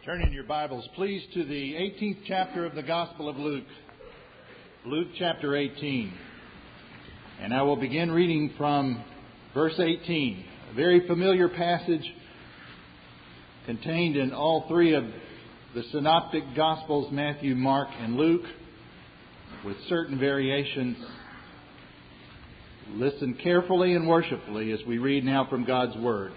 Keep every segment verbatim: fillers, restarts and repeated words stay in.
Turn in your Bibles, please, to the eighteenth chapter of the Gospel of Luke. Luke chapter eighteen. And I will begin reading from verse eighteen. A very familiar passage contained in all three of the synoptic Gospels, Matthew, Mark, and Luke, with certain variations. Listen carefully and worshipfully as we read now from God's Word.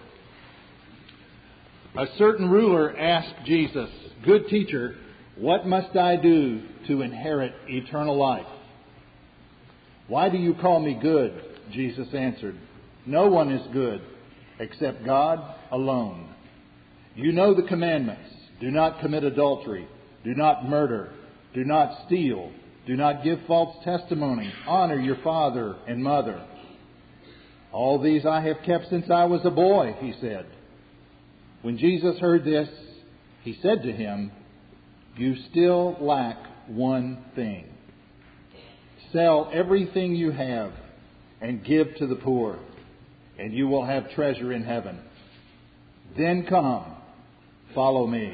A certain ruler asked Jesus, "Good teacher, what must I do to inherit eternal life?" "Why do you call me good?" Jesus answered. "No one is good except God alone. You know the commandments. Do not commit adultery. Do not murder. Do not steal. Do not give false testimony. Honor your father and mother." "All these I have kept since I was a boy," he said. When Jesus heard this, he said to him, "You still lack one thing. Sell everything you have and give to the poor, and you will have treasure in heaven. Then come, follow me."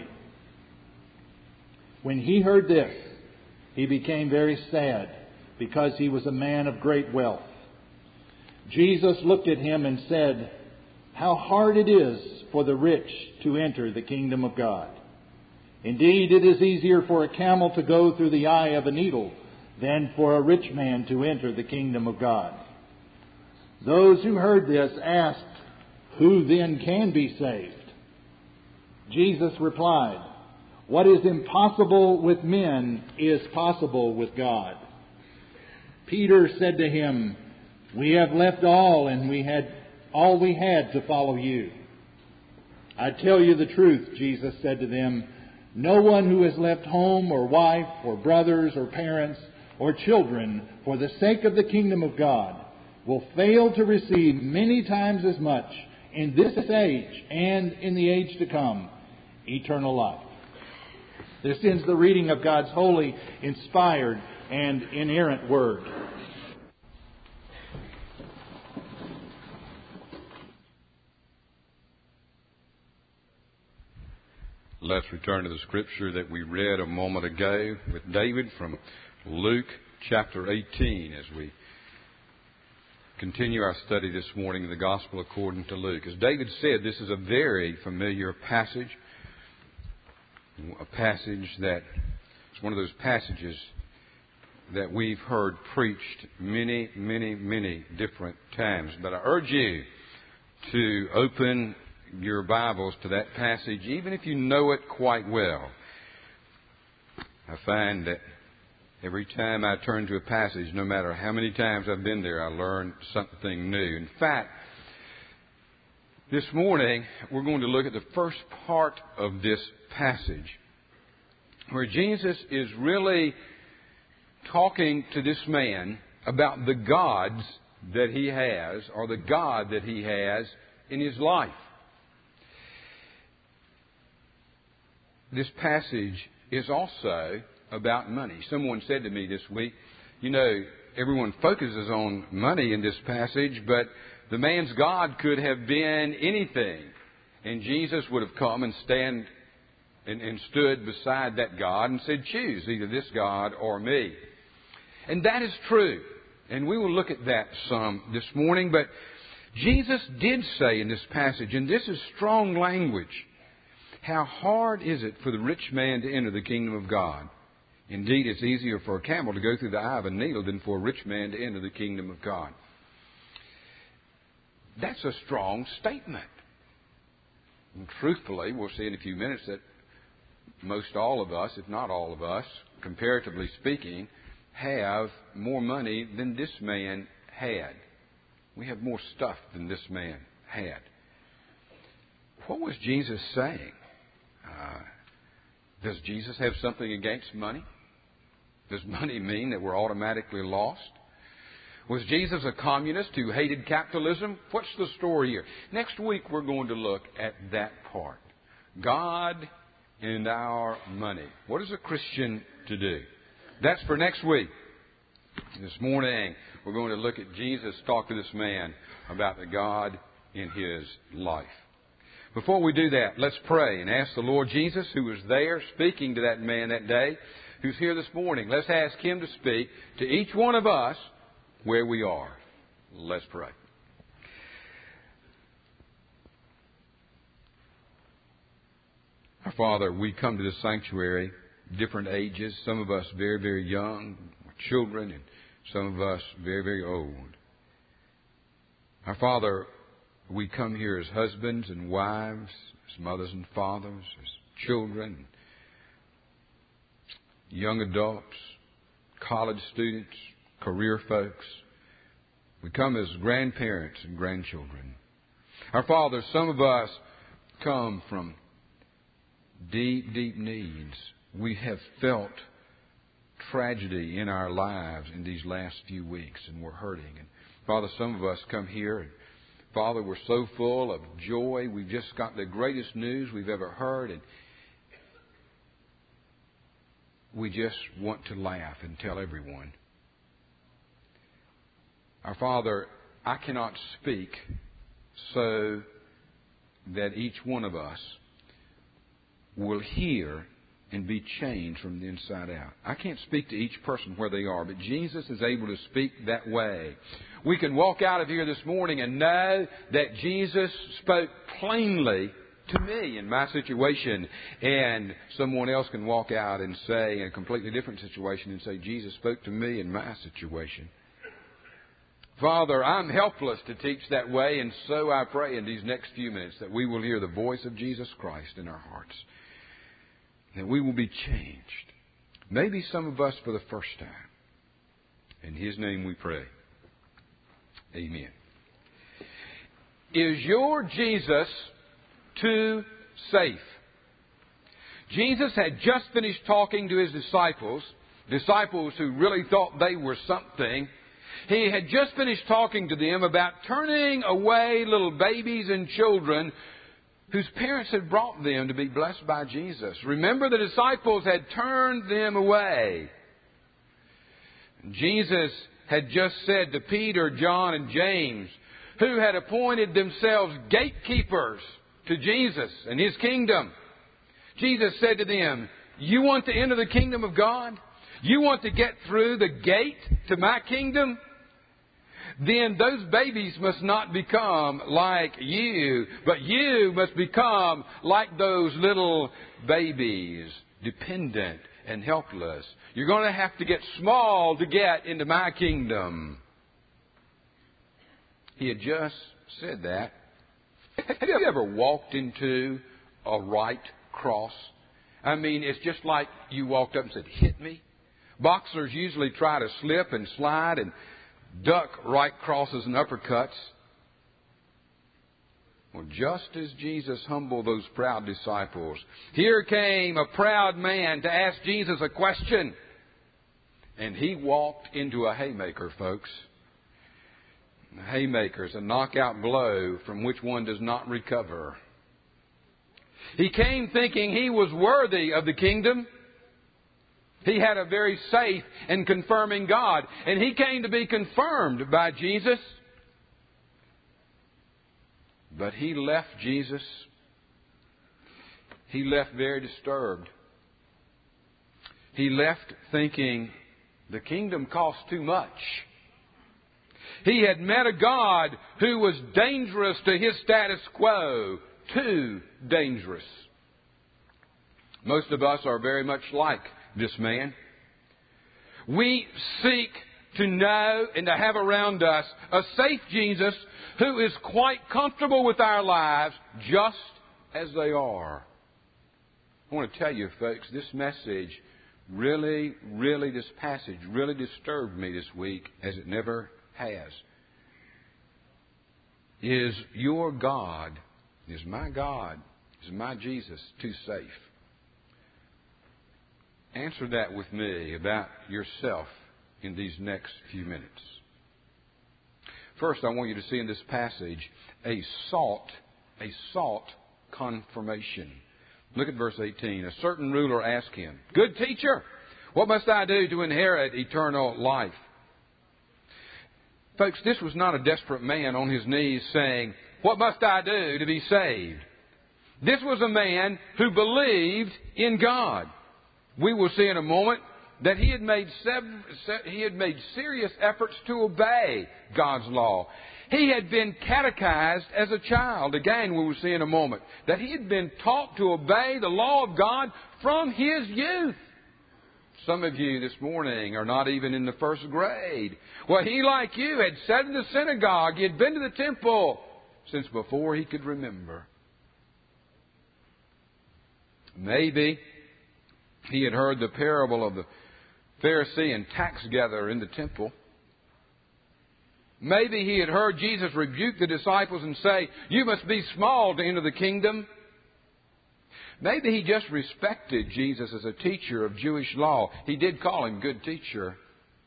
When he heard this, he became very sad, because he was a man of great wealth. Jesus looked at him and said, "How hard it is for the rich to enter the kingdom of God. Indeed, it is easier for a camel to go through the eye of a needle than for a rich man to enter the kingdom of God." Those who heard this asked, "Who then can be saved?" Jesus replied, "What is impossible with men is possible with God." Peter said to him, "We have left all and we had all we had to follow you." "I tell you the truth," Jesus said to them, "no one who has left home or wife or brothers or parents or children for the sake of the kingdom of God will fail to receive many times as much in this age and in the age to come eternal life." This ends the reading of God's holy, inspired, and inerrant Word. Let's return to the scripture that we read a moment ago with David from Luke chapter eighteen as we continue our study this morning of the Gospel according to Luke. As David said, this is a very familiar passage, a passage that is one of those passages that we've heard preached many, many, many different times. But I urge you to open your Bibles to that passage, even if you know it quite well. I find that every time I turn to a passage, no matter how many times I've been there, I learn something new. In fact, this morning we're going to look at the first part of this passage, where Jesus is really talking to this man about the gods that he has, or the God that he has in his life. This passage is also about money. Someone said to me this week, you know, everyone focuses on money in this passage, but the man's God could have been anything. And Jesus would have come and stand and, and stood beside that God and said, "Choose either this God or me." And that is true. And we will look at that some this morning. But Jesus did say in this passage, and this is strong language, "How hard is it for the rich man to enter the kingdom of God? Indeed, it's easier for a camel to go through the eye of a needle than for a rich man to enter the kingdom of God." That's a strong statement. And truthfully, we'll see in a few minutes that most all of us, if not all of us, comparatively speaking, have more money than this man had. We have more stuff than this man had. What was Jesus saying? Uh, does Jesus have something against money? Does money mean that we're automatically lost? Was Jesus a communist who hated capitalism? What's the story here? Next week we're going to look at that part. God and our money. What is a Christian to do? That's for next week. This morning we're going to look at Jesus talk to this man about the God in his life. Before we do that, let's pray and ask the Lord Jesus, who was there speaking to that man that day, who's here this morning. Let's ask Him to speak to each one of us where we are. Let's pray. Our Father, we come to this sanctuary, different ages, some of us very, very young, children, and some of us very, very old. Our Father, we come here as husbands and wives, as mothers and fathers, as children, young adults, college students, career folks. We come as grandparents and grandchildren. Our Father, some of us come from deep, deep needs. We have felt tragedy in our lives in these last few weeks, and we're hurting. And Father, some of us come here, and Father, we're so full of joy. We've just got the greatest news we've ever heard, and we just want to laugh and tell everyone. Our Father, I cannot speak so that each one of us will hear and be changed from the inside out. I can't speak to each person where they are, but Jesus is able to speak that way. We can walk out of here this morning and know that Jesus spoke plainly to me in my situation, and someone else can walk out and say in a completely different situation and say, Jesus spoke to me in my situation. Father, I'm helpless to teach that way, and so I pray in these next few minutes that we will hear the voice of Jesus Christ in our hearts, that we will be changed. Maybe some of us for the first time. In His name we pray. Amen. Is your Jesus too safe? Jesus had just finished talking to His disciples, disciples who really thought they were something. He had just finished talking to them about turning away little babies and children whose parents had brought them to be blessed by Jesus. Remember, the disciples had turned them away. Jesus had just said to Peter, John, and James, who had appointed themselves gatekeepers to Jesus and His kingdom. Jesus said to them, you want to enter the kingdom of God? You want to get through the gate to my kingdom? Then those babies must not become like you, but you must become like those little babies, dependent and helpless. You're going to have to get small to get into my kingdom. He had just said that. Have you ever walked into a right cross? I mean, it's just like you walked up and said, hit me. Boxers usually try to slip and slide and duck right crosses and uppercuts. Well, just as Jesus humbled those proud disciples, here came a proud man to ask Jesus a question. And he walked into a haymaker, folks. A haymaker is a knockout blow from which one does not recover. He came thinking he was worthy of the kingdom. He had a very safe and confirming God. And he came to be confirmed by Jesus. But he left Jesus. He left very disturbed. He left thinking the kingdom cost too much. He had met a God who was dangerous to his status quo. Too dangerous. Most of us are very much like this man. We seek to know and to have around us a safe Jesus who is quite comfortable with our lives just as they are. I want to tell you, folks, this message really, really, this passage really disturbed me this week as it never has. Is your God, is my God, is my Jesus too safe? Answer that with me about yourself in these next few minutes. First, I want you to see in this passage a sought, a sought confirmation. Look at verse eighteen. A certain ruler asked him, "Good teacher, what must I do to inherit eternal life?" Folks, this was not a desperate man on his knees saying, "What must I do to be saved?" This was a man who believed in God. We will see in a moment that he had made sev- he had made serious efforts to obey God's law. He had been catechized as a child. Again, we will see in a moment that he had been taught to obey the law of God from his youth. Some of you this morning are not even in the first grade. Well, he, like you, had sat in the synagogue. He had been to the temple since before he could remember. Maybe he had heard the parable of the Pharisee and tax gatherer in the temple. Maybe he had heard Jesus rebuke the disciples and say, "You must be small to enter the kingdom." Maybe he just respected Jesus as a teacher of Jewish law. He did call him good teacher.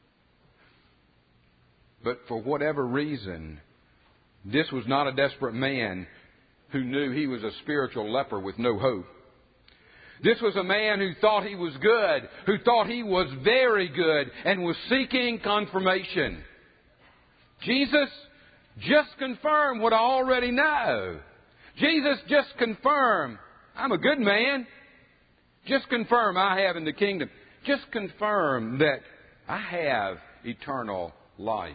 But for whatever reason, this was not a desperate man who knew he was a spiritual leper with no hope. This was a man who thought he was good, who thought he was very good, and was seeking confirmation. Jesus, just confirm what I already know. Jesus, just confirm I'm a good man. Just confirm I have in the kingdom. Just confirm that I have eternal life.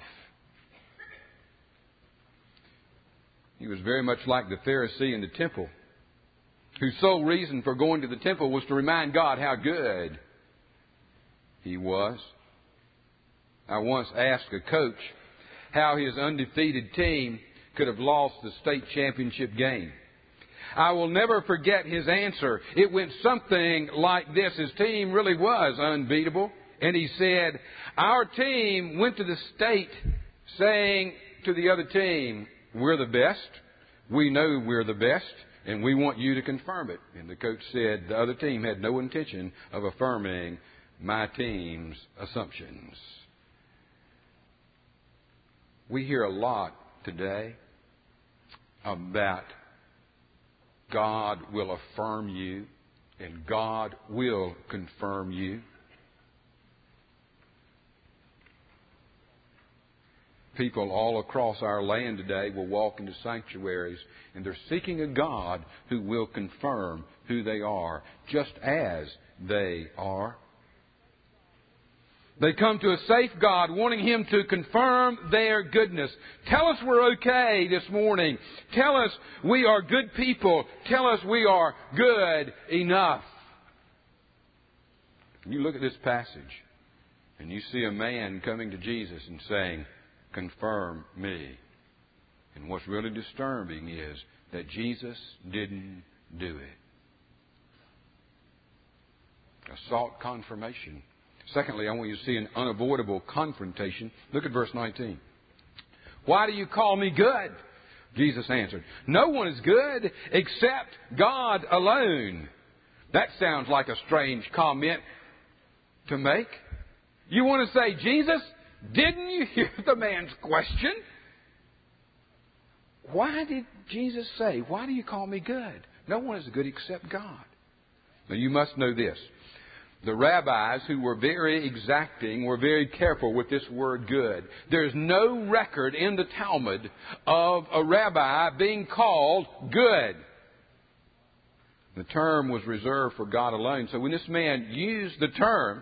He was very much like the Pharisee in the temple, whose sole reason for going to the temple was to remind God how good he was. I once asked a coach how his undefeated team could have lost the state championship game. I will never forget his answer. It went something like this. His team really was unbeatable. And he said, "Our team went to the state saying to the other team, 'We're the best. We know we're the best, and we want you to confirm it.' And the coach said the other team had no intention of affirming my team's assumptions." We hear a lot today about God will affirm you and God will confirm you. People all across our land today will walk into sanctuaries and they're seeking a God who will confirm who they are, just as they are. They come to a safe God wanting Him to confirm their goodness. Tell us we're okay this morning. Tell us we are good people. Tell us we are good enough. You look at this passage and you see a man coming to Jesus and saying, "Confirm me." And what's really disturbing is that Jesus didn't do it. I sought confirmation. Secondly, I want you to see an unavoidable confrontation. Look at verse nineteen. "Why do you call me good?" Jesus answered, "No one is good except God alone." That sounds like a strange comment to make. You want to say, "Jesus, didn't you hear the man's question?" Why did Jesus say, "Why do you call me good? No one is good except God"? Now you must know this. The rabbis, who were very exacting, were very careful with this word good. There's no record in the Talmud of a rabbi being called good. The term was reserved for God alone. So when this man used the term,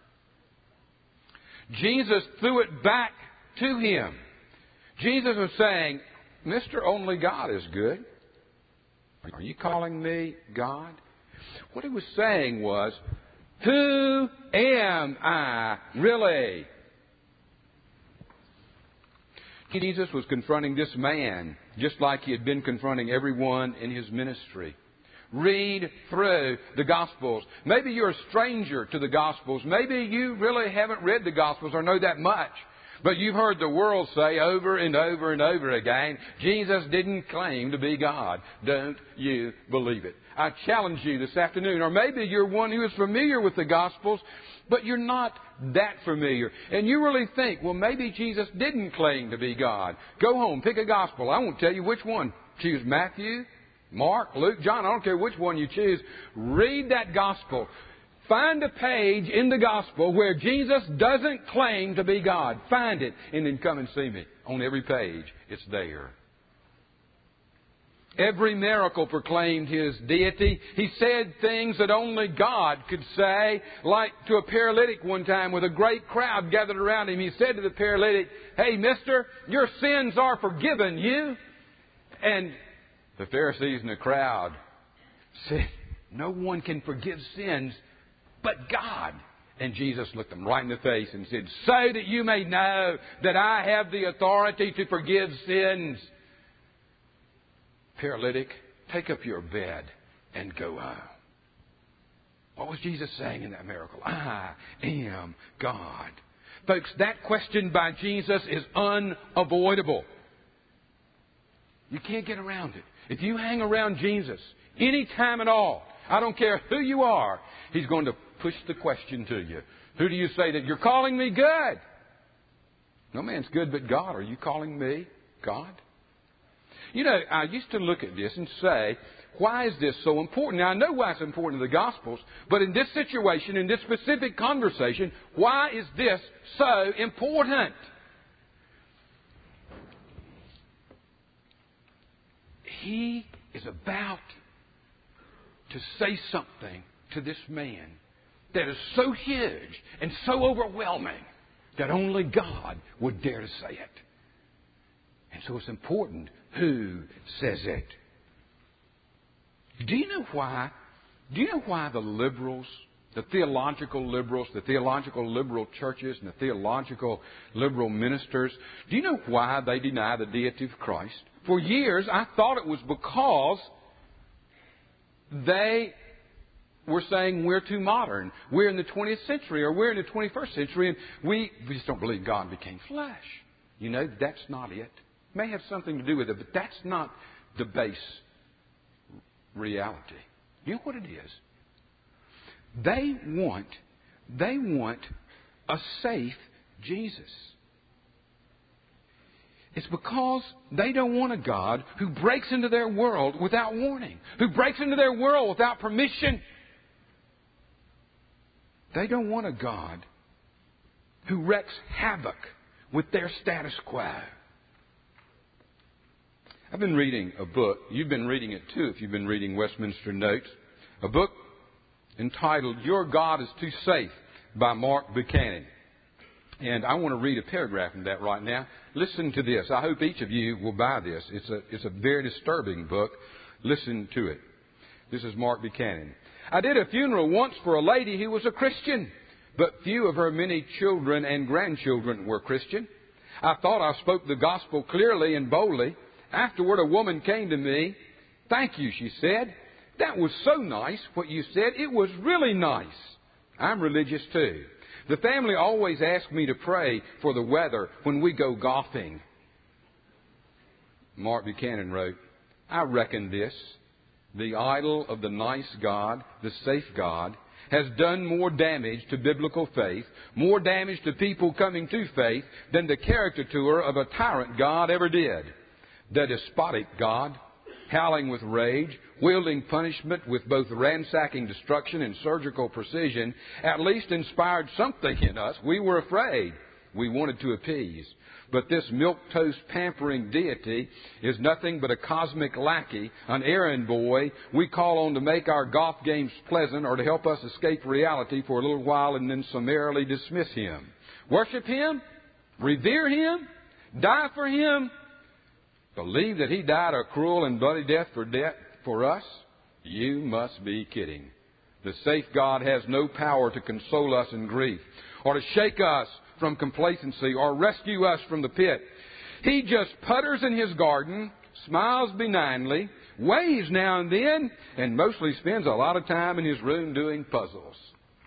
Jesus threw it back to him. Jesus was saying, "Mister Only God is good. Are you calling me God?" What he was saying was, who am I really? Jesus was confronting this man just like he had been confronting everyone in his ministry. Read through the Gospels. Maybe you're a stranger to the Gospels. Maybe you really haven't read the Gospels or know that much. But you've heard the world say over and over and over again, Jesus didn't claim to be God. Don't you believe it? I challenge you this afternoon. Or maybe you're one who is familiar with the Gospels, but you're not that familiar. And you really think, well, maybe Jesus didn't claim to be God. Go home, pick a Gospel. I won't tell you which one. Choose Matthew, Mark, Luke, John. I don't care which one you choose. Read that Gospel. Find a page in the Gospel where Jesus doesn't claim to be God. Find it and then come and see me. On every page, it's there. Every miracle proclaimed His deity. He said things that only God could say, like to a paralytic one time with a great crowd gathered around Him. He said to the paralytic, "Hey, mister, your sins are forgiven you." And the Pharisees in the crowd said, "No one can forgive sins but God." And Jesus looked them right in the face and said, "So that you may know that I have the authority to forgive sins. Paralytic, take up your bed and go home." What was Jesus saying in that miracle? I am God. Folks, that question by Jesus is unavoidable. You can't get around it. If you hang around Jesus any time at all, I don't care who you are, He's going to push the question to you. Who do you say that you're calling me good? No man's good but God. Are you calling me God? You know, I used to look at this and say, why is this so important? Now, I know why it's important to the Gospels, but in this situation, in this specific conversation, why is this so important? He is about to say something to this man that is so huge and so overwhelming that only God would dare to say it. And so it's important who says it. Do you know why? Do you know why the liberals, the theological liberals, the theological liberal churches and the theological liberal ministers, do you know why they deny the deity of Christ? For years, I thought it was because they were saying we're too modern. We're in the twentieth century or we're in the twenty-first century and we, we just don't believe God became flesh. You know, that's not it. It may have something to do with it, but that's not the base reality. You know what it is? They want, they want a safe Jesus. It's because they don't want a God who breaks into their world without warning, who breaks into their world without permission. They don't want a God who wreaks havoc with their status quo. I've been reading a book. You've been reading it too if you've been reading Westminster Notes. A book entitled Your God is Too Safe by Mark Buchanan. And I want to read a paragraph from that right now. Listen to this. I hope each of you will buy this. It's a, it's a very disturbing book. Listen to it. This is Mark Buchanan. I did a funeral once for a lady who was a Christian, but few of her many children and grandchildren were Christian. I thought I spoke the gospel clearly and boldly. Afterward, a woman came to me. "Thank you," she said. "That was so nice, what you said. It was really nice. I'm religious too. The family always asks me to pray for the weather when we go golfing." Mark Buchanan wrote, "I reckon this, the idol of the nice God, the safe God, has done more damage to biblical faith, more damage to people coming to faith than the caricature of a tyrant God ever did. The despotic God, howling with rage, wielding punishment with both ransacking destruction and surgical precision, at least inspired something in us. We were afraid. We wanted to appease. But this milquetoast pampering deity is nothing but a cosmic lackey, an errand boy we call on to make our golf games pleasant or to help us escape reality for a little while and then summarily dismiss him. Worship him? Revere him? Die for him? Believe that he died a cruel and bloody death for death for us? You must be kidding. The safe God has no power to console us in grief or to shake us from complacency or rescue us from the pit. He just putters in his garden, smiles benignly, waves now and then, and mostly spends a lot of time in his room doing puzzles.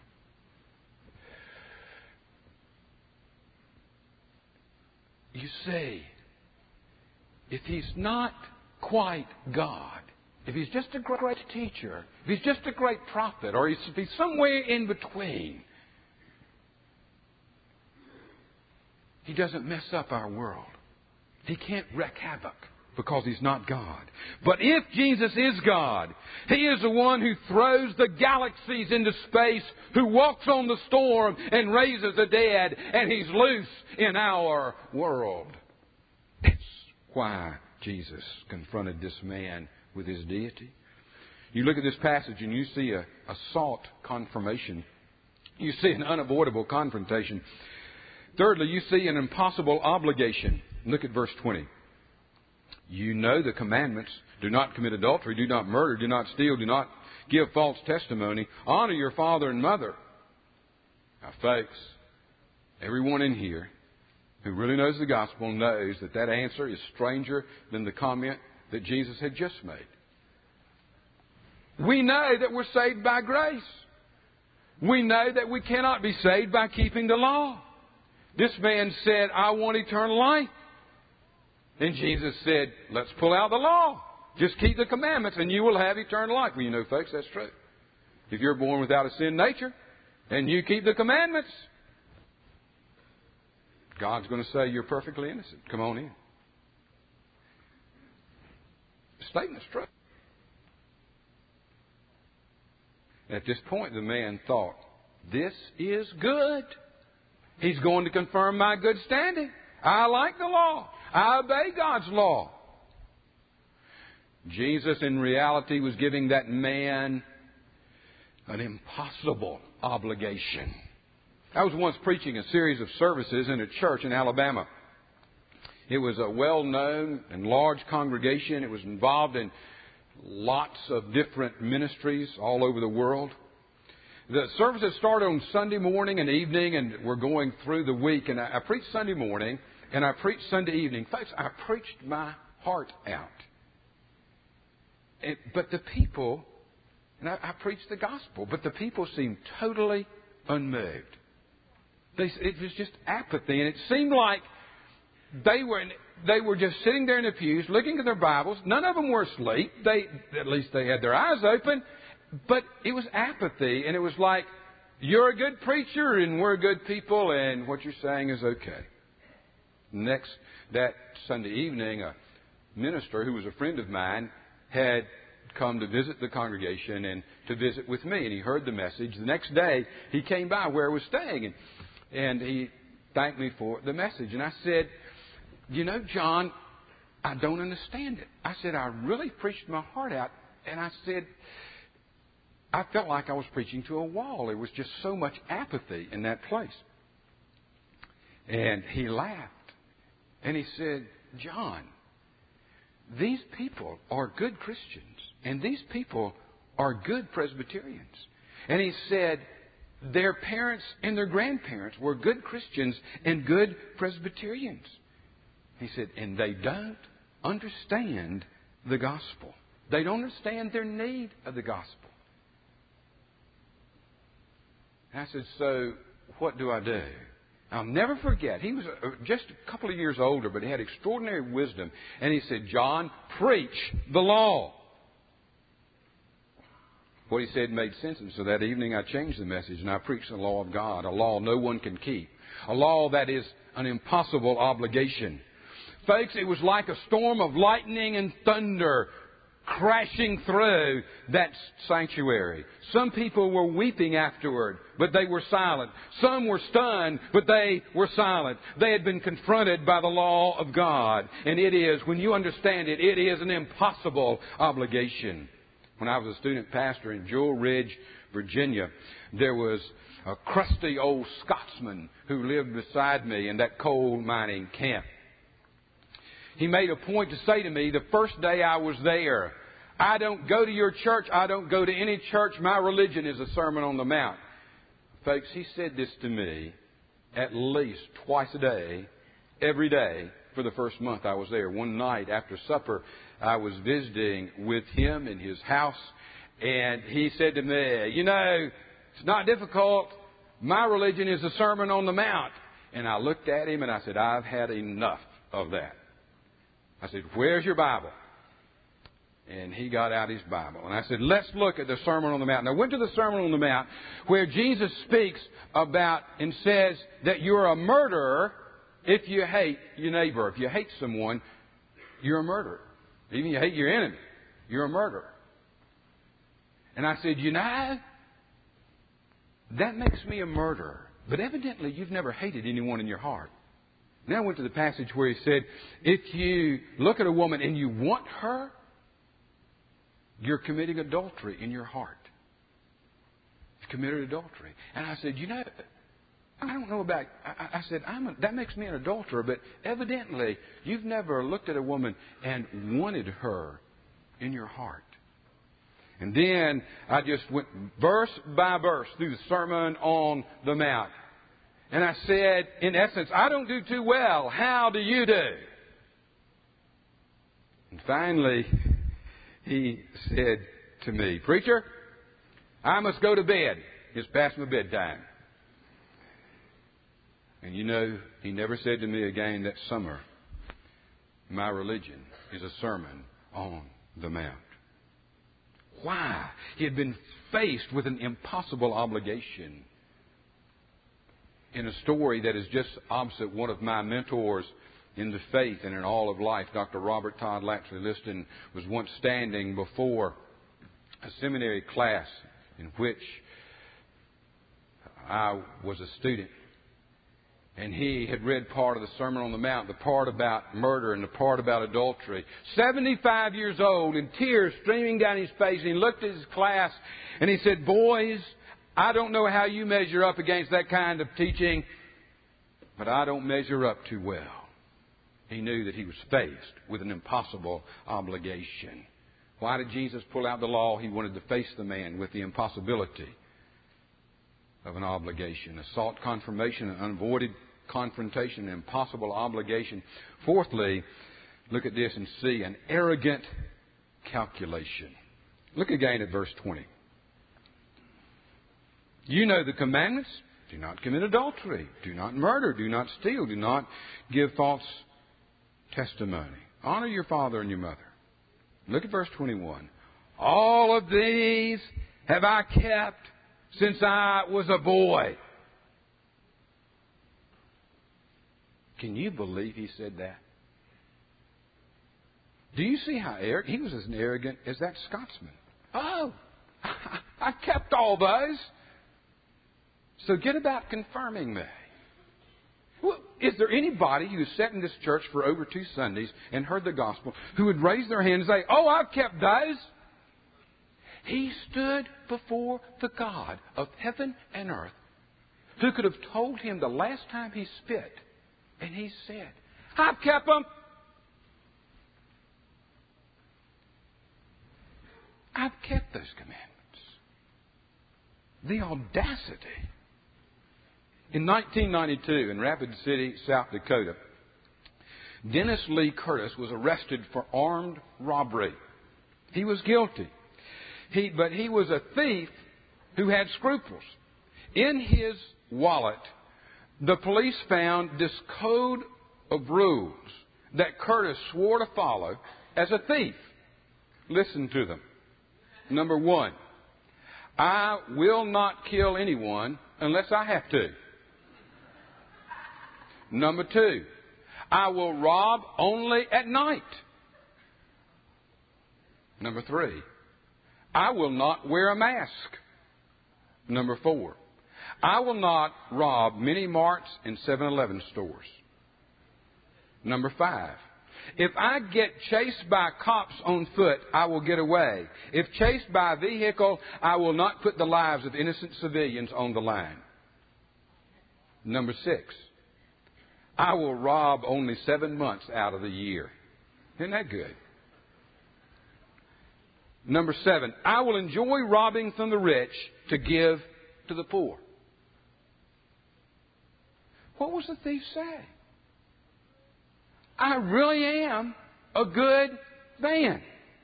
You see, if he's not quite God, if he's just a great teacher, if he's just a great prophet, or if he's somewhere in between, he doesn't mess up our world. He can't wreak havoc because he's not God. But if Jesus is God, he is the one who throws the galaxies into space, who walks on the storm and raises the dead, and he's loose in our world. That's why Jesus confronted this man with His deity. You look at this passage and you see a, a sought confirmation. You see an unavoidable confrontation. Thirdly, you see an impossible obligation. Look at verse twenty. You know the commandments. Do not commit adultery. Do not murder. Do not steal. Do not give false testimony. Honor your father and mother. Now, folks, everyone in here who really knows the gospel knows that that answer is stranger than the comment that Jesus had just made. We know that we're saved by grace. We know that we cannot be saved by keeping the law. This man said, I want eternal life. And Jesus said, let's pull out the law. Just keep the commandments and you will have eternal life. Well, you know, folks, that's true. If you're born without a sin nature and you keep the commandments, God's going to say you're perfectly innocent. Come on in. The statement's true. At this point, the man thought, this is good. He's going to confirm my good standing. I like the law. I obey God's law. Jesus, in reality, was giving that man an impossible obligation. I was once preaching a series of services in a church in Alabama. It was a well-known and large congregation. It was involved in lots of different ministries all over the world. The services started on Sunday morning and evening, and we're going through the week. And I, I preached Sunday morning, and I preached Sunday evening. Folks, I preached my heart out. It, but the people, and I, I preached the gospel, but the people seemed totally unmoved. They, it was just apathy, and it seemed like they were they were just sitting there in the pews, looking at their Bibles. None of them were asleep. They at least they had their eyes open, but it was apathy, and it was like, you're a good preacher, and we're good people, and what you're saying is okay. Next, that Sunday evening, a minister who was a friend of mine had come to visit the congregation and to visit with me, and he heard the message. The next day, he came by where I was staying, and, and he thanked me for the message. And I said, you know, John, I don't understand it. I said, I really preached my heart out, and I said, I felt like I was preaching to a wall. There was just so much apathy in that place. And he laughed, and he said, John, these people are good Christians, and these people are good Presbyterians. And he said, their parents and their grandparents were good Christians and good Presbyterians. He said, and they don't understand the gospel. They don't understand their need of the gospel. And I said, so what do I do? I'll never forget. He was just a couple of years older, but he had extraordinary wisdom. And he said, John, preach the law. What he said made sense. And so that evening I changed the message and I preached the law of God, a law no one can keep, a law that is an impossible obligation. Folks, it was like a storm of lightning and thunder crashing through that sanctuary. Some people were weeping afterward, but they were silent. Some were stunned, but they were silent. They had been confronted by the law of God. And it is, when you understand it, it is an impossible obligation. When I was a student pastor in Jewel Ridge, Virginia, there was a crusty old Scotsman who lived beside me in that coal mining camp. He made a point to say to me the first day I was there, I don't go to your church. I don't go to any church. My religion is a Sermon on the Mount. Folks, he said this to me at least twice a day, every day for the first month I was there. One night after supper, I was visiting with him in his house, and he said to me, you know, it's not difficult. My religion is a Sermon on the Mount. And I looked at him and I said, I've had enough of that. I said, where's your Bible? And he got out his Bible. And I said, let's look at the Sermon on the Mount. And I went to the Sermon on the Mount where Jesus speaks about and says that you're a murderer if you hate your neighbor. If you hate someone, you're a murderer. Even if you hate your enemy, you're a murderer. And I said, you know, that makes me a murderer. But evidently you've never hated anyone in your heart. Then I went to the passage where he said, if you look at a woman and you want her, You're committing adultery in your heart. You've committed adultery. And I said, you know, I don't know about, I, I said, I'm a, that makes me an adulterer, but evidently you've never looked at a woman and wanted her in your heart. And then I just went verse by verse through the Sermon on the Mount. And I said, in essence, I don't do too well. How do you do? And finally, he said to me, preacher, I must go to bed. It's past my bedtime. And you know, he never said to me again that summer, my religion is a sermon on the Mount. Why? He had been faced with an impossible obligation. In a story that is just opposite one of my mentors in the faith and in all of life, Doctor Robert Todd Latchley Liston was once standing before a seminary class in which I was a student. And he had read part of the Sermon on the Mount, the part about murder and the part about adultery. seventy-five years old and tears streaming down his face. And he looked at his class and he said, boys, I don't know how you measure up against that kind of teaching, but I don't measure up too well. He knew that he was faced with an impossible obligation. Why did Jesus pull out the law? He wanted to face the man with the impossibility of an obligation. A sought confirmation, an unavoided confrontation, an impossible obligation. Fourthly, look at this and see an arrogant calculation. Look again at verse twenty. You know the commandments. Do not commit adultery. Do not murder. Do not steal. Do not give false testimony. Honor your father and your mother. Look at verse twenty-one. All of these have I kept since I was a boy. Can you believe he said that? Do you see how arrogant? He was as arrogant as that Scotsman. Oh, I kept all those. So get about confirming me. Well, is there anybody who's sat in this church for over two Sundays and heard the gospel who would raise their hand and say, oh, I've kept those? He stood before the God of heaven and earth who could have told him the last time he spit. And he said, I've kept them. I've kept those commandments. The audacity. In nineteen ninety-two, in Rapid City, South Dakota, Dennis Lee Curtis was arrested for armed robbery. He was guilty. He, but he was a thief who had scruples. In his wallet, the police found this code of rules that Curtis swore to follow as a thief. Listen to them. Number one, I will not kill anyone unless I have to. Number two, I will rob only at night. Number three, I will not wear a mask. Number four, I will not rob mini marts and seven eleven stores. Number five, if I get chased by cops on foot, I will get away. If chased by a vehicle, I will not put the lives of innocent civilians on the line. Number six, I will rob only seven months out of the year. Isn't that good? Number seven, I will enjoy robbing from the rich to give to the poor. What was the thief say? I really am a good man.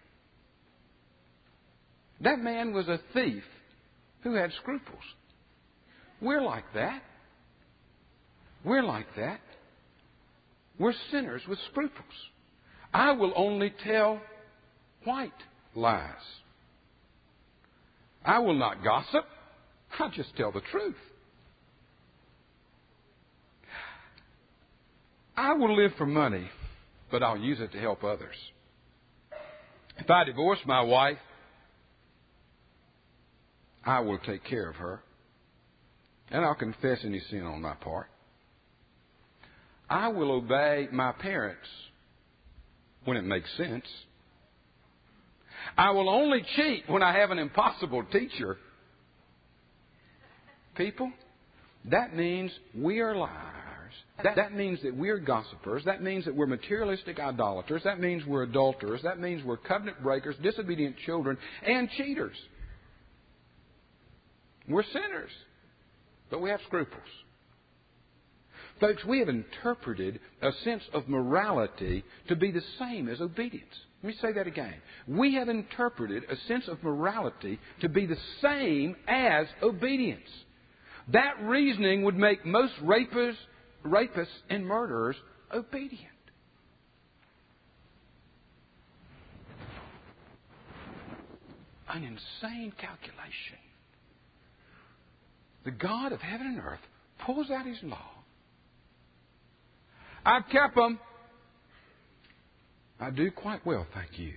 That man was a thief who had scruples. We're like that. We're like that. We're sinners with scruples. I will only tell white lies. I will not gossip. I'll just tell the truth. I will live for money, but I'll use it to help others. If I divorce my wife, I will take care of her, and I'll confess any sin on my part. I will obey my parents when it makes sense. I will only cheat when I have an impossible teacher. People, that means we are liars. That, that means that we're gossipers. That means that we're materialistic idolaters. That means we're adulterers. That means we're covenant breakers, disobedient children, and cheaters. We're sinners, but we have scruples. Folks, we have interpreted a sense of morality to be the same as obedience. Let me say that again. We have interpreted a sense of morality to be the same as obedience. That reasoning would make most rapists, rapists and murderers obedient. An insane calculation. The God of heaven and earth pulls out His law. I've kept them. I do quite well, thank you.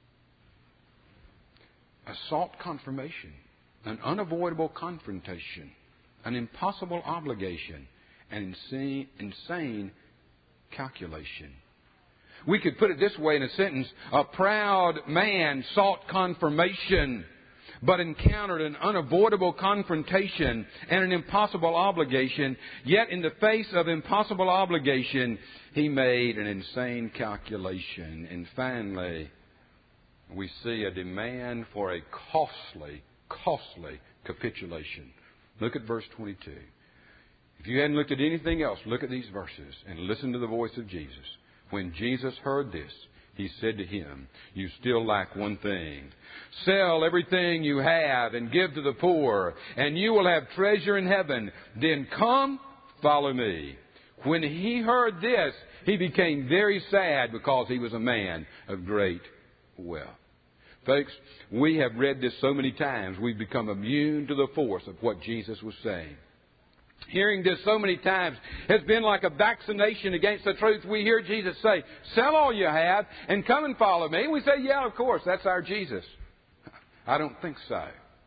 A sought confirmation, an unavoidable confrontation, an impossible obligation, an insane, insane calculation. We could put it this way in a sentence: a proud man sought confirmation, but encountered an unavoidable confrontation and an impossible obligation. Yet in the face of impossible obligation, he made an insane calculation. And finally, we see a demand for a costly, costly capitulation. Look at verse twenty-two. If you hadn't looked at anything else, look at these verses and listen to the voice of Jesus. When Jesus heard this, He said to him, you still lack one thing. Sell everything you have and give to the poor, and you will have treasure in heaven. Then come, follow me. When he heard this, he became very sad because he was a man of great wealth. Folks, we have read this so many times, we've become immune to the force of what Jesus was saying. Hearing this so many times has been like a vaccination against the truth. We hear Jesus say, sell all you have and come and follow me. We say, yeah, of course, that's our Jesus. I don't think so.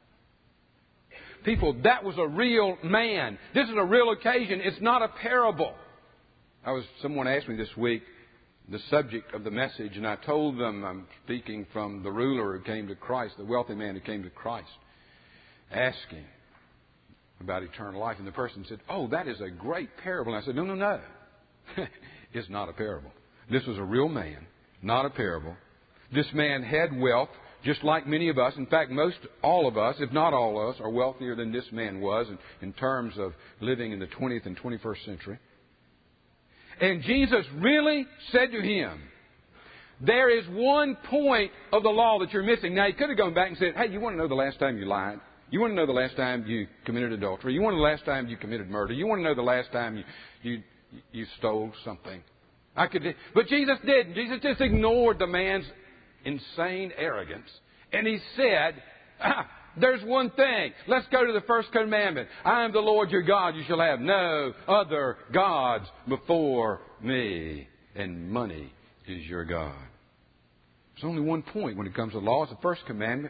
People, that was a real man. This is a real occasion. It's not a parable. I was, someone asked me this week the subject of the message, and I told them I'm speaking from the ruler who came to Christ, the wealthy man who came to Christ, asking about eternal life. And the person said, oh, that is a great parable. And I said, no, no, no. It's not a parable. This was a real man, not a parable. This man had wealth, just like many of us. In fact, most all of us, if not all of us, are wealthier than this man was in, in terms of living in the twentieth and twenty-first century. And Jesus really said to him, there is one point of the law that you're missing. Now, he could have gone back and said, hey, you want to know the last time you lied? You want to know the last time you committed adultery? You want to know the last time you committed murder? You want to know the last time you you, you stole something? I could, but Jesus didn't. Jesus just ignored the man's insane arrogance. And he said, ah, there's one thing. Let's go to the first commandment. I am the Lord your God. You shall have no other gods before me. And money is your God. There's only one point when it comes to law. It's the first commandment.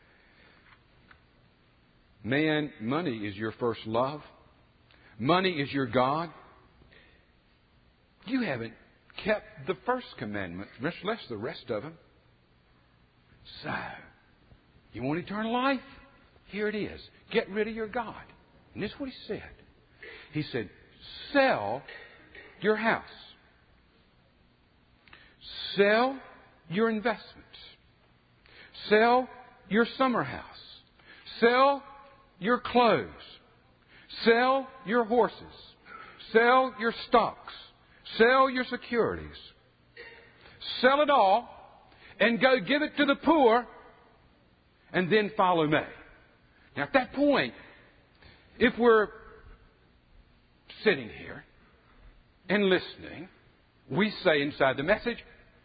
Man, money is your first love. Money is your God. You haven't kept the first commandment, much less the rest of them. So, you want eternal life? Here it is. Get rid of your God. And this is what he said. He said, sell your house. Sell your investments. Sell your summer house. Sell your clothes. Sell your horses. Sell your stocks. Sell your securities. Sell it all and go give it to the poor and then follow me. Now at that point, if we're sitting here and listening, we say inside the message,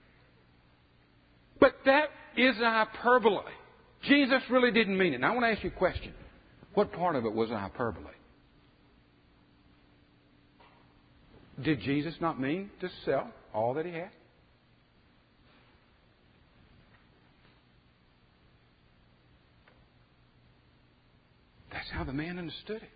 but that is hyperbole. Jesus really didn't mean it. Now I want to ask you a question. What part of it was hyperbole? Did Jesus not mean to sell all that he had? That's how the man understood it.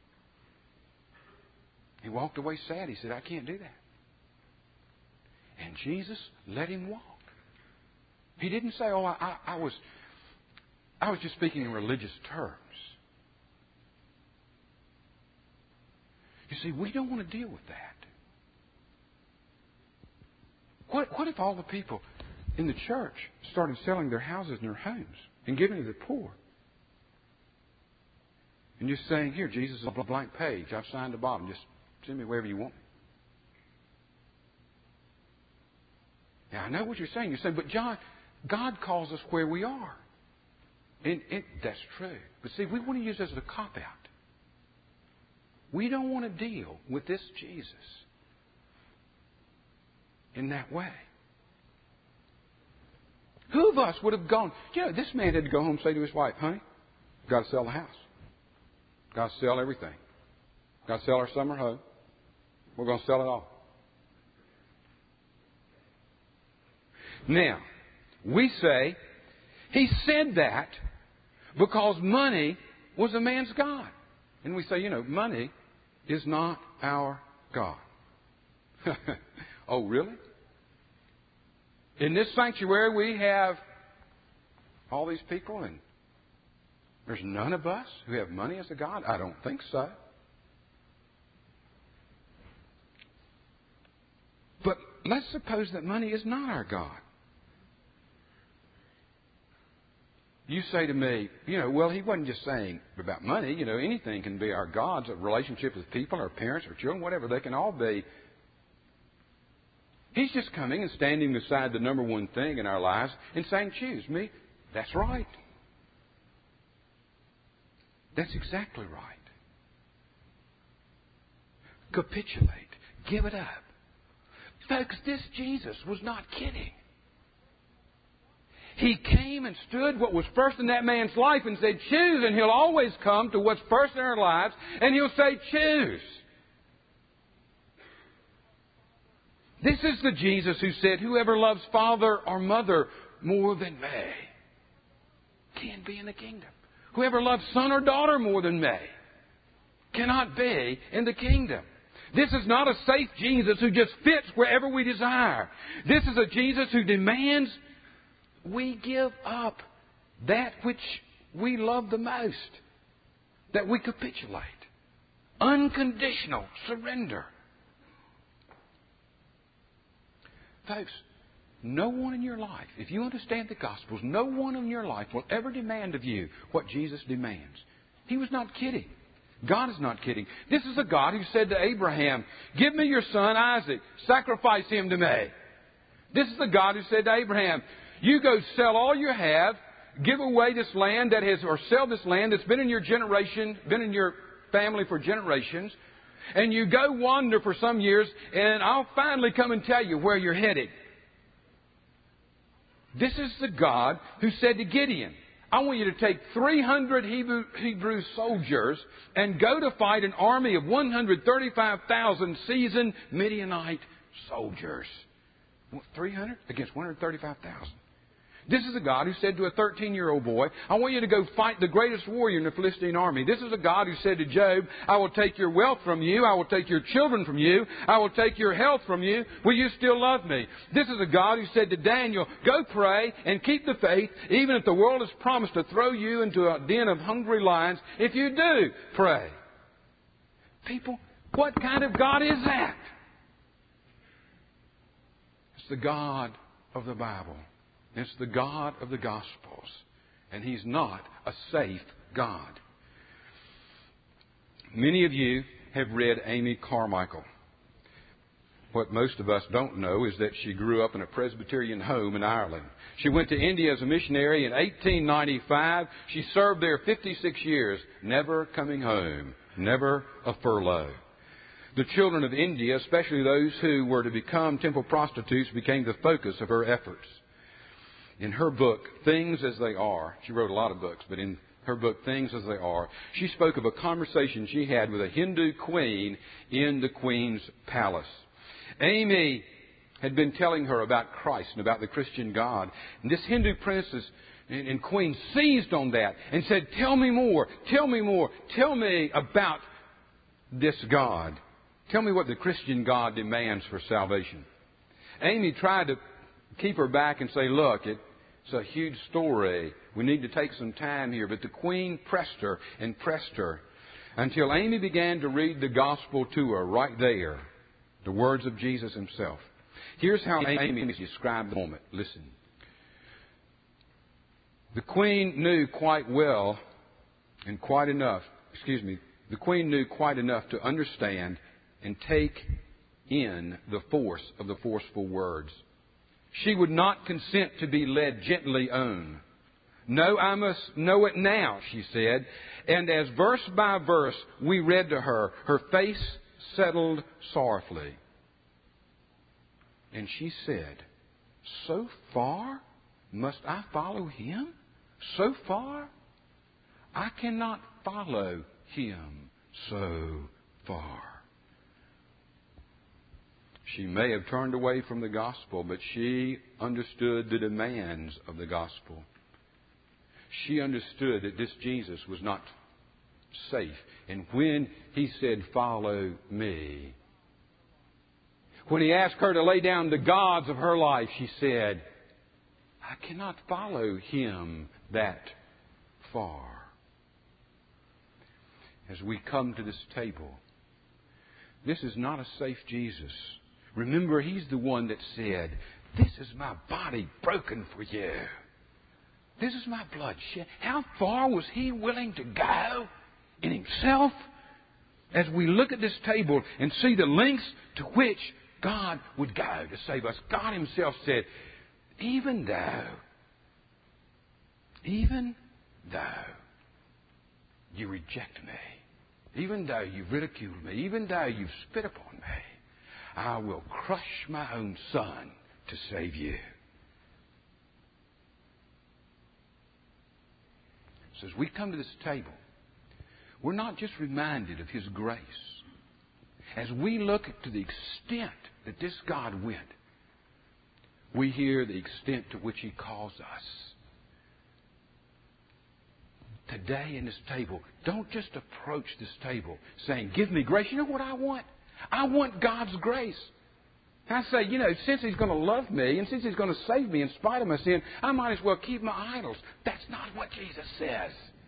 He walked away sad. He said, I can't do that. And Jesus let him walk. He didn't say, oh, I, I, I was I was just speaking in religious terms. You see, we don't want to deal with that. What, what if all the people in the church started selling their houses and their homes and giving to the poor? And just saying, here, Jesus is a blank page. I've signed the bottom. Just send me wherever you want me. Now, I know what you're saying. You're saying, but John, God calls us where we are. And it, that's true. But see, we want to use this as a cop-out. We don't want to deal with this Jesus in that way. Who of us would have gone, you know, this man had to go home and say to his wife, honey, we've got to sell the house. Got to sell everything. Got to sell our summer home. We're going to sell it all. Now, we say he said that because money was a man's God. And we say, you know, money is not our God. Oh, really? In this sanctuary we have all these people and there's none of us who have money as a God? I don't think so. But let's suppose that money is not our God. You say to me, you know, well, he wasn't just saying about money. You know, anything can be our gods, a relationship with people, our parents, our children, whatever. They can all be. He's just coming and standing beside the number one thing in our lives and saying, choose me. That's right. That's exactly right. Capitulate. Give it up. Folks, this Jesus was not kidding. He came and stood what was first in that man's life and said, choose, and he'll always come to what's first in our lives, and he'll say, choose. This is the Jesus who said, whoever loves father or mother more than me can't be in the kingdom. Whoever loves son or daughter more than me cannot be in the kingdom. This is not a safe Jesus who just fits wherever we desire. This is a Jesus who demands we give up that which we love the most, that we capitulate. Unconditional surrender. Folks, no one in your life, if you understand the Gospels, no one in your life will ever demand of you what Jesus demands. He was not kidding. God is not kidding. This is a God who said to Abraham, give me your son Isaac, sacrifice him to me. This is the God who said to Abraham, you go sell all you have, give away this land that has, or sell this land that's been in your generation, been in your family for generations, and you go wander for some years, and I'll finally come and tell you where you're headed. This is the God who said to Gideon, I want you to take three hundred Hebrew, Hebrew soldiers and go to fight an army of one hundred thirty-five thousand seasoned Midianite soldiers. three hundred against one hundred thirty-five thousand. This is a God who said to a thirteen-year-old boy, I want you to go fight the greatest warrior in the Philistine army. This is a God who said to Job, I will take your wealth from you. I will take your children from you. I will take your health from you. Will you still love me? This is a God who said to Daniel, go pray and keep the faith, even if the world has promised to throw you into a den of hungry lions. If you do, pray. People, what kind of God is that? It's the God of the Bible. It's the God of the Gospels. And He's not a safe God. Many of you have read Amy Carmichael. What most of us don't know is that she grew up in a Presbyterian home in Ireland. She went to India as a missionary in eighteen ninety-five. She served there fifty-six years, never coming home, never a furlough. The children of India, especially those who were to become temple prostitutes, became the focus of her efforts. In her book, Things as They Are, she wrote a lot of books, but in her book, Things as They Are, she spoke of a conversation she had with a Hindu queen in the queen's palace. Amy had been telling her about Christ and about the Christian God. And this Hindu princess and queen seized on that and said, tell me more, tell me more, tell me about this God. Tell me what the Christian God demands for salvation. Amy tried to keep her back and say, look, it, It's a huge story. We need to take some time here. But the queen pressed her and pressed her until Amy began to read the gospel to her right there. The words of Jesus himself. Here's how Amy described the moment. Listen. The queen knew quite well and quite enough, excuse me, the queen knew quite enough to understand and take in the force of the forceful words. She would not consent to be led gently on. No, I must know it now, she said. And as verse by verse we read to her, her face settled sorrowfully. And she said, so far must I follow him? So far? I cannot follow him so far. She may have turned away from the gospel, but she understood the demands of the gospel. She understood that this Jesus was not safe. And when he said, follow me, when he asked her to lay down the gods of her life, she said, I cannot follow him that far. As we come to this table, this is not a safe Jesus. Remember, he's the one that said, this is my body broken for you. This is my blood shed. How far was he willing to go in himself? As we look at this table and see the lengths to which God would go to save us. God himself said, even though, even though you reject me, even though you ridicule me, even though you've spit upon me, I will crush my own son to save you. So as we come to this table, we're not just reminded of his grace. As we look to the extent that this God went, we hear the extent to which he calls us. Today in this table, don't just approach this table saying, give me grace. You know what I want? I want God's grace. I say, you know, since he's going to love me and since he's going to save me in spite of my sin, I might as well keep my idols. That's not what Jesus says.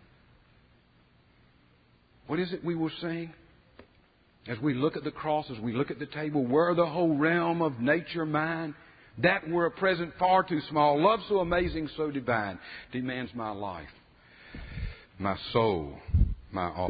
What is it we will sing? As we look at the cross, as we look at the table, were the whole realm of nature mine, that were a present far too small, love so amazing, so divine, demands my life, my soul, my all.